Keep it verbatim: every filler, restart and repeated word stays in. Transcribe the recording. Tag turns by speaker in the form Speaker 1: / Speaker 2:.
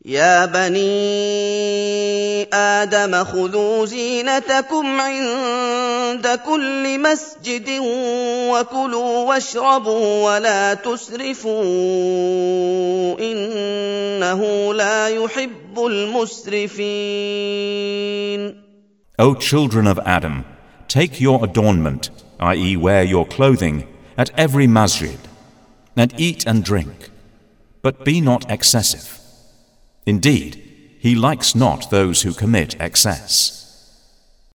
Speaker 1: يا بني آدم خذوا زينتكم عند كل مسجد وكلوا واشربوا ولا تسرفوا إنه لا يحب المسرفين.
Speaker 2: O children of Adam, take your adornment, that is wear your clothing, at every masjid, and eat and drink, but be not excessive. Indeed, he likes not those who commit excess.